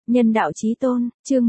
Nhân đạo chí tôn, chương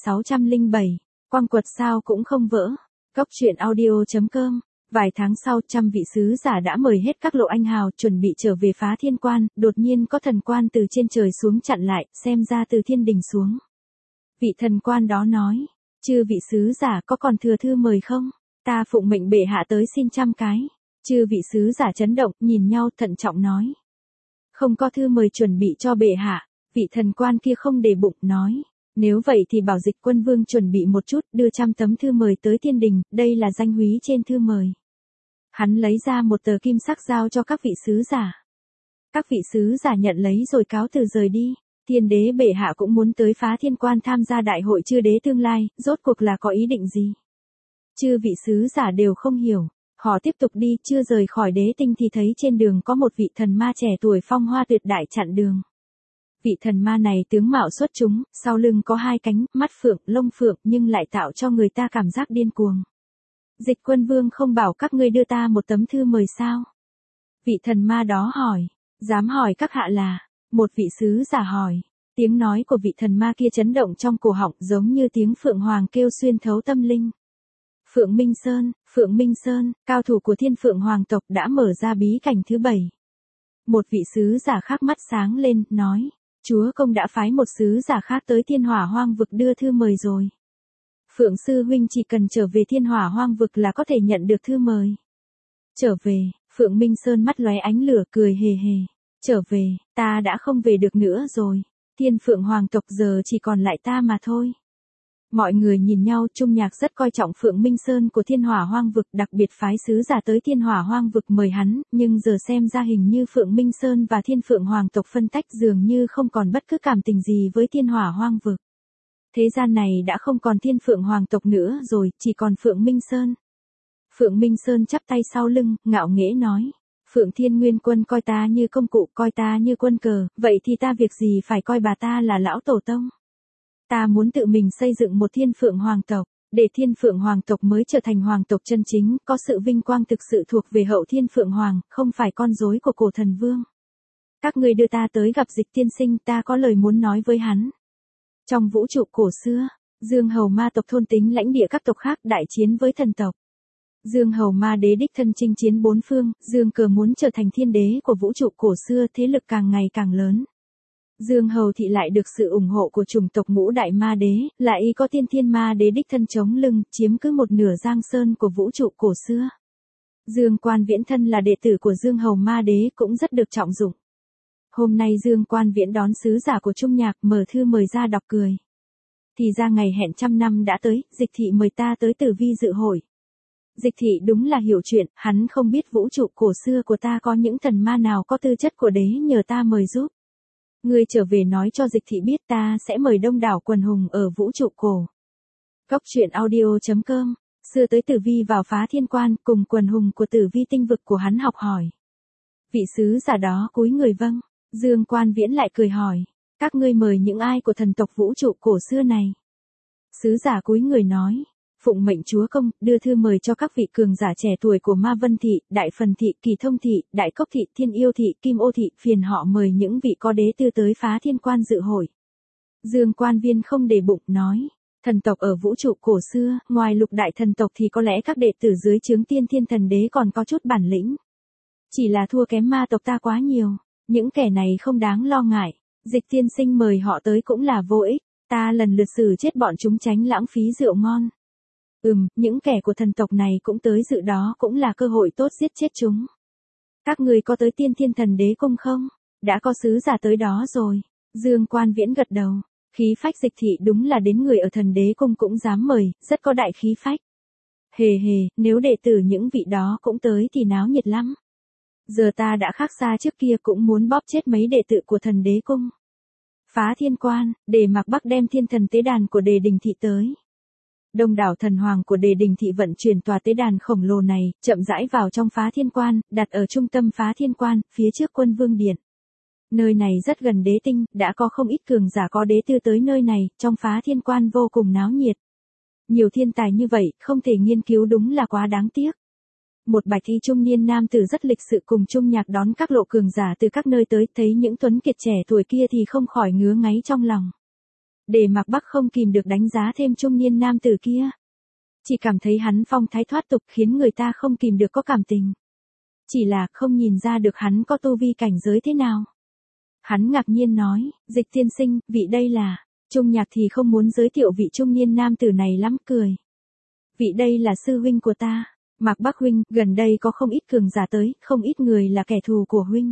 1607, quang quật sao cũng không vỡ. Góc truyện audio.com. Vài tháng sau, trăm vị sứ giả đã mời hết các lộ anh hào chuẩn bị trở về phá thiên quan, đột nhiên có thần quan từ trên trời xuống chặn lại, xem ra từ thiên đình xuống. Vị thần quan đó nói, chư vị sứ giả có còn thừa thư mời không? Ta phụng mệnh bệ hạ tới xin trăm cái. Chư vị sứ giả chấn động, nhìn nhau thận trọng nói. Không có thư mời chuẩn bị cho bệ hạ. Vị thần quan kia không để bụng, nói. Nếu vậy thì bảo Dịch Quân Vương chuẩn bị một chút, đưa 100 tấm thư mời tới thiên đình, đây là danh húy trên thư mời. Hắn lấy ra một tờ kim sắc giao cho các vị sứ giả. Các vị sứ giả nhận lấy rồi cáo từ rời đi. Thiên đế bệ hạ cũng muốn tới phá thiên quan tham gia đại hội chư đế tương lai, rốt cuộc là có ý định gì? Chư vị sứ giả đều không hiểu. Họ tiếp tục đi, chưa rời khỏi đế tinh thì thấy trên đường có một vị thần ma trẻ tuổi phong hoa tuyệt đại chặn đường. Vị thần ma này tướng mạo xuất chúng, sau lưng có 2 cánh, mắt phượng, lông phượng nhưng lại tạo cho người ta cảm giác điên cuồng. Dịch Quân Vương không bảo các ngươi đưa ta một tấm thư mời sao? Vị thần ma đó hỏi, dám hỏi các hạ là, một vị sứ giả hỏi. Tiếng nói của vị thần ma kia chấn động trong cổ họng giống như tiếng phượng hoàng kêu xuyên thấu tâm linh. Phượng Minh Sơn, cao thủ của Thiên Phượng Hoàng tộc đã mở ra bí cảnh thứ 7. Một vị sứ giả khác mắt sáng lên, nói, Chúa công đã phái một sứ giả khác tới Thiên Hỏa Hoang vực đưa thư mời rồi. Phượng sư huynh chỉ cần trở về Thiên Hỏa Hoang vực là có thể nhận được thư mời. Trở về, Phượng Minh Sơn mắt lóe ánh lửa cười hề hề. Trở về, ta đã không về được nữa rồi. Thiên Phượng Hoàng tộc giờ chỉ còn lại ta mà thôi. Mọi người nhìn nhau, Trung Nhạc rất coi trọng Phượng Minh Sơn của Thiên Hỏa Hoang vực, đặc biệt phái sứ giả tới Thiên Hỏa Hoang vực mời hắn, nhưng giờ xem ra hình như Phượng Minh Sơn và Thiên Phượng Hoàng tộc phân tách, dường như không còn bất cứ cảm tình gì với Thiên Hỏa Hoang vực. Thế gian này đã không còn Thiên Phượng Hoàng tộc nữa rồi, chỉ còn Phượng Minh Sơn. Phượng Minh Sơn chắp tay sau lưng, ngạo nghễ nói, Phượng Thiên Nguyên Quân coi ta như công cụ, coi ta như quân cờ, vậy thì ta việc gì phải coi bà ta là lão tổ tông. Ta muốn tự mình xây dựng một Thiên Phượng Hoàng tộc, để Thiên Phượng Hoàng tộc mới trở thành hoàng tộc chân chính, có sự vinh quang thực sự thuộc về hậu Thiên Phượng Hoàng, không phải con rối của cổ thần vương. Các ngươi đưa ta tới gặp Dịch tiên sinh, ta có lời muốn nói với hắn. Trong vũ trụ cổ xưa, Dương Hầu Ma tộc thôn tính lãnh địa các tộc khác, đại chiến với thần tộc. Dương Hầu Ma đế đích thân chinh chiến 4 phương, Dương Cờ muốn trở thành thiên đế của vũ trụ cổ xưa, thế lực càng ngày càng lớn. Dương Hầu Thị lại được sự ủng hộ của chủng tộc Ngũ Đại Ma Đế, lại có Thiên Ma Đế đích thân chống lưng, chiếm cứ một nửa giang sơn của vũ trụ cổ xưa. Dương Quan Viễn thân là đệ tử của Dương Hầu Ma Đế cũng rất được trọng dụng. Hôm nay Dương Quan Viễn đón sứ giả của Trung Nhạc, mở thư mời ra đọc cười. Thì ra ngày hẹn 100 năm đã tới, Dịch thị mời ta tới Tử Vi dự hội. Dịch thị đúng là hiểu chuyện, hắn không biết vũ trụ cổ xưa của ta có những thần ma nào có tư chất của đế, nhờ ta mời giúp. Ngươi trở về nói cho Dịch thị biết, ta sẽ mời đông đảo quần hùng ở vũ trụ cổ. Góc truyện audio.com. Xưa tới Tử Vi vào phá thiên quan, cùng quần hùng của Tử Vi tinh vực của hắn học hỏi. Vị sứ giả đó cúi người vâng. Dương Quan Viễn lại cười hỏi, các ngươi mời những ai của thần tộc vũ trụ cổ xưa này? Sứ giả cúi người nói, phụng mệnh chúa công, đưa thư mời cho các vị cường giả trẻ tuổi của Ma Vân Thị, Đại Phần Thị, Kỳ Thông Thị, Đại Cốc Thị, Thiên Yêu Thị, Kim Ô Thị, phiền họ mời những vị có đế tư tới phá thiên quan dự hội. Dương Quan Viên không để bụng, nói, thần tộc ở vũ trụ cổ xưa, ngoài lục đại thần tộc thì có lẽ các đệ tử dưới trướng Tiên Thiên Thần Đế còn có chút bản lĩnh. Chỉ là thua kém ma tộc ta quá nhiều, những kẻ này không đáng lo ngại, Dịch tiên sinh mời họ tới cũng là vô ích, ta lần lượt xử chết bọn chúng tránh lãng phí rượu ngon. Những kẻ của thần tộc này cũng tới dự đó cũng là cơ hội tốt giết chết chúng. Các người có tới Tiên Thiên Thần Đế cung không? Đã có sứ giả tới đó rồi. Dương Quan Viễn gật đầu. Khí phách Dịch thị đúng là đến người ở thần đế cung cũng dám mời, rất có đại khí phách. Hề hề, nếu đệ tử những vị đó cũng tới thì náo nhiệt lắm. Giờ ta đã khác xa trước kia, cũng muốn bóp chết mấy đệ tử của thần đế cung. Phá thiên quan, Đề Mạc Bắc đem thiên thần tế đàn của Đề Đình Thị tới. Đông đảo thần hoàng của Đề Đình Thị vận chuyển tòa tế đàn khổng lồ này, chậm rãi vào trong phá thiên quan, đặt ở trung tâm phá thiên quan, phía trước Quân Vương Điện. Nơi này rất gần đế tinh, đã có không ít cường giả có đế tư tới nơi này, trong phá thiên quan vô cùng náo nhiệt. Nhiều thiên tài như vậy, không thể nghiên cứu đúng là quá đáng tiếc. Một bạch y trung niên nam tử rất lịch sự cùng Trung Nhạc đón các lộ cường giả từ các nơi tới, thấy những tuấn kiệt trẻ tuổi kia thì không khỏi ngứa ngáy trong lòng. Để Mạc Bắc không kìm được đánh giá thêm trung niên nam tử kia. Chỉ cảm thấy hắn phong thái thoát tục khiến người ta không kìm được có cảm tình. Chỉ là không nhìn ra được hắn có tu vi cảnh giới thế nào. Hắn ngạc nhiên nói, Dịch tiên sinh, vị đây là. Trung Nhạc thì không muốn giới thiệu vị trung niên nam tử này lắm, cười. Vị đây là sư huynh của ta. Mạc Bắc huynh, gần đây có không ít cường giả tới, không ít người là kẻ thù của huynh.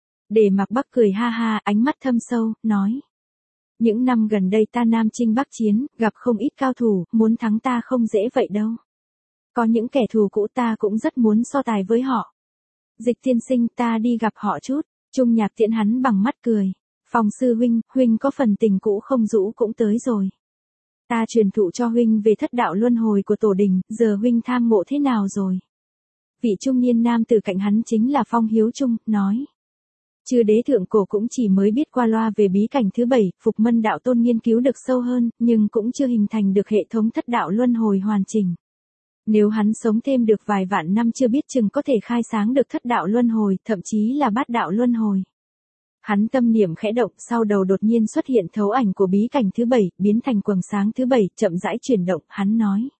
Để Mạc Bắc cười ha ha, ánh mắt thâm sâu, nói. Những năm gần đây ta Nam Chinh Bắc chiến, gặp không ít cao thủ, muốn thắng ta không dễ vậy đâu. Có những kẻ thù cũ ta cũng rất muốn so tài với họ. Dịch tiên sinh, ta đi gặp họ chút. Trung Nhạc tiễn hắn bằng mắt cười. Phong sư huynh, huynh có phần tình cũ không rũ cũng tới rồi. Ta truyền thụ cho huynh về thất đạo luân hồi của tổ đình, giờ huynh tham ngộ thế nào rồi? Vị trung niên nam từ cạnh hắn chính là Phong Hiếu Trung, nói. Chư đế thượng cổ cũng chỉ mới biết qua loa về bí cảnh thứ 7, Phục Mân đạo tôn nghiên cứu được sâu hơn, nhưng cũng chưa hình thành được hệ thống thất đạo luân hồi hoàn chỉnh. Nếu hắn sống thêm được vài vạn năm chưa biết chừng có thể khai sáng được thất đạo luân hồi, thậm chí là bát đạo luân hồi. Hắn tâm niệm khẽ động, sau đầu đột nhiên xuất hiện thấu ảnh của bí cảnh thứ 7, biến thành quầng sáng thứ 7, chậm rãi chuyển động, hắn nói.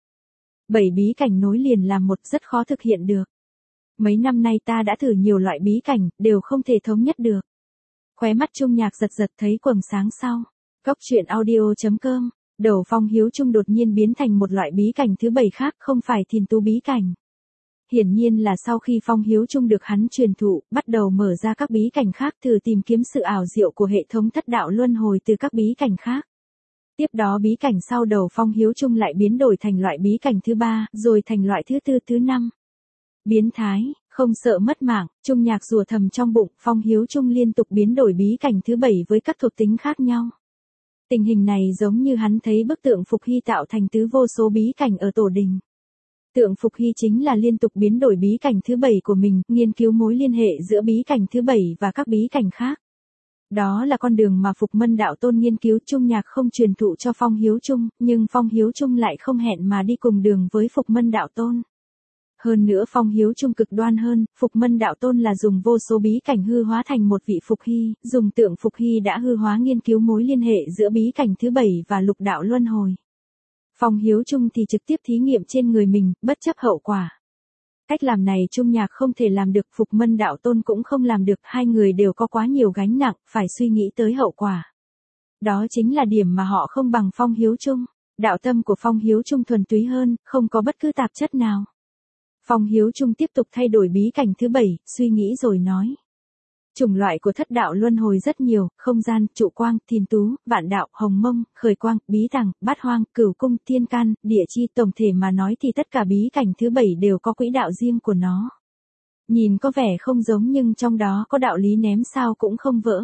7 bí cảnh nối liền làm một, rất khó thực hiện được. Mấy năm nay ta đã thử nhiều loại bí cảnh, đều không thể thống nhất được. Khóe mắt Trung Nhạc giật giật thấy quầng sáng sau. Cốc truyện audio.com, đầu Phong Hiếu Trung đột nhiên biến thành một loại bí cảnh thứ 7 khác, không phải Thiền Tu bí cảnh. Hiển nhiên là sau khi Phong Hiếu Trung được hắn truyền thụ, bắt đầu mở ra các bí cảnh khác, thử tìm kiếm sự ảo diệu của hệ thống thất đạo luân hồi từ các bí cảnh khác. Tiếp đó bí cảnh sau đầu Phong Hiếu Trung lại biến đổi thành loại bí cảnh thứ 3, rồi thành loại thứ 4, thứ 5. Biến thái, không sợ mất mạng, Trung Nhạc rủa thầm trong bụng, Phong Hiếu Trung liên tục biến đổi bí cảnh thứ 7 với các thuộc tính khác nhau. Tình hình này giống như hắn thấy bức tượng Phục Hy tạo thành tứ vô số bí cảnh ở tổ đình. Tượng Phục Hy chính là liên tục biến đổi bí cảnh thứ 7 của mình, nghiên cứu mối liên hệ giữa bí cảnh thứ 7 và các bí cảnh khác. Đó là con đường mà Phục Mân đạo tôn nghiên cứu. Trung Nhạc không truyền thụ cho Phong Hiếu Trung, nhưng Phong Hiếu Trung lại không hẹn mà đi cùng đường với Phục Mân đạo tôn. Hơn nữa Phong Hiếu Trung cực đoan hơn, Phục Mân đạo tôn là dùng vô số bí cảnh hư hóa thành một vị Phục Hy, dùng tượng Phục Hy đã hư hóa nghiên cứu mối liên hệ giữa bí cảnh thứ 7 và lục đạo luân hồi. Phong Hiếu Trung thì trực tiếp thí nghiệm trên người mình, bất chấp hậu quả. Cách làm này Trung Nhạc không thể làm được, Phục Mân đạo tôn cũng không làm được, hai người đều có quá nhiều gánh nặng, phải suy nghĩ tới hậu quả. Đó chính là điểm mà họ không bằng Phong Hiếu Trung. Đạo tâm của Phong Hiếu Trung thuần túy hơn, không có bất cứ tạp chất nào. Phong Hiếu Trung tiếp tục thay đổi bí cảnh thứ 7, suy nghĩ rồi nói. Chủng loại của thất đạo luân hồi rất nhiều, không gian, trụ quang, thiên tú, vạn đạo, hồng mông, khởi quang, bí tàng, bát hoang, cửu cung, thiên can, địa chi. Tổng thể mà nói thì tất cả bí cảnh thứ 7 đều có quỹ đạo riêng của nó. Nhìn có vẻ không giống nhưng trong đó có đạo lý ném sao cũng không vỡ.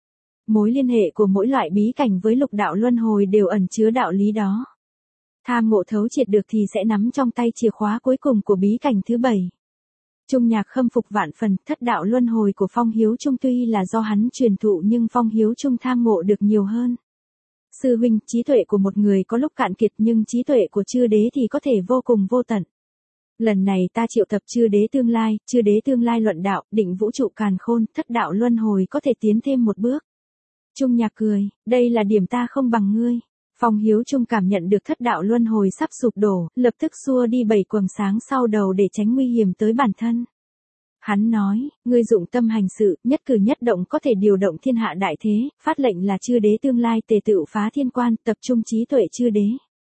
Mối liên hệ của mỗi loại bí cảnh với lục đạo luân hồi đều ẩn chứa đạo lý đó. Tham ngộ thấu triệt được thì sẽ nắm trong tay chìa khóa cuối cùng của bí cảnh thứ 7. Trung Nhạc khâm phục vạn phần, thất đạo luân hồi của Phong Hiếu Trung tuy là do hắn truyền thụ nhưng Phong Hiếu Trung tham ngộ được nhiều hơn. Sư huynh, trí tuệ của một người có lúc cạn kiệt nhưng trí tuệ của chư đế thì có thể vô cùng vô tận. Lần này ta triệu tập chư đế tương lai luận đạo, định vũ trụ càn khôn, thất đạo luân hồi có thể tiến thêm một bước. Trung Nhạc cười, đây là điểm ta không bằng ngươi. Phong Hiếu Trung cảm nhận được thất đạo luân hồi sắp sụp đổ, lập tức xua đi 7 quầng sáng sau đầu để tránh nguy hiểm tới bản thân. Hắn nói, ngươi dụng tâm hành sự, nhất cử nhất động có thể điều động thiên hạ đại thế, phát lệnh là chư đế tương lai tề tựu phá thiên quan, tập trung trí tuệ chư đế.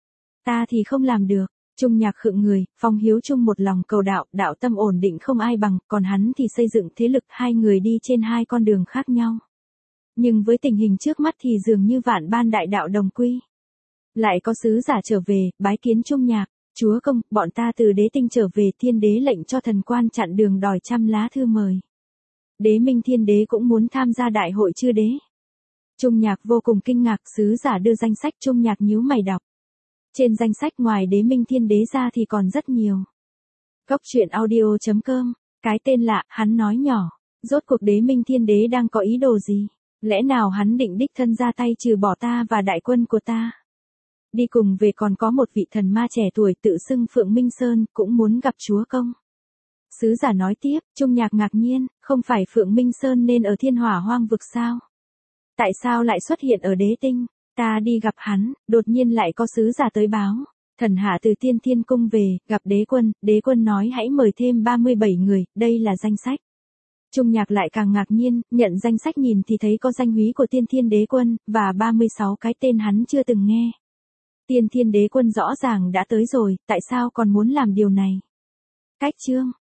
Ta thì không làm được. Trung Nhạc khựng người, Phong Hiếu Trung một lòng cầu đạo, đạo tâm ổn định không ai bằng, còn hắn thì xây dựng thế lực, hai người đi trên hai con đường khác nhau. Nhưng với tình hình trước mắt thì dường như vạn ban đại đạo đồng quy. Lại có sứ giả trở về, bái kiến Trung Nhạc, chúa công, bọn ta từ đế tinh trở về, thiên đế lệnh cho thần quan chặn đường đòi 100 lá thư mời. Đế Minh Thiên Đế cũng muốn tham gia đại hội chư đế. Trung Nhạc vô cùng kinh ngạc, sứ giả đưa danh sách. Trung Nhạc nhíu mày đọc. Trên danh sách ngoài Đế Minh Thiên Đế ra thì còn rất nhiều. Cốc truyện audio.com, cái tên lạ, hắn nói nhỏ, rốt cuộc Đế Minh Thiên Đế đang có ý đồ gì? Lẽ nào hắn định đích thân ra tay trừ bỏ ta và đại quân của ta? Đi cùng về còn có một vị thần ma trẻ tuổi tự xưng Phượng Minh Sơn, cũng muốn gặp chúa công. Sứ giả nói tiếp, Trung Nhạc ngạc nhiên, không phải Phượng Minh Sơn nên ở Thiên Hỏa Hoang vực sao? Tại sao lại xuất hiện ở đế tinh? Ta đi gặp hắn, đột nhiên lại có sứ giả tới báo. Thần hạ từ Tiên Thiên Cung về, gặp đế quân nói hãy mời thêm 37 người, đây là danh sách. Trung Nhạc lại càng ngạc nhiên, nhận danh sách nhìn thì thấy có danh húy của Tiên Thiên Đế Quân, và 36 cái tên hắn chưa từng nghe. Tiên Thiên Đế Quân rõ ràng đã tới rồi, tại sao còn muốn làm điều này? Cách chương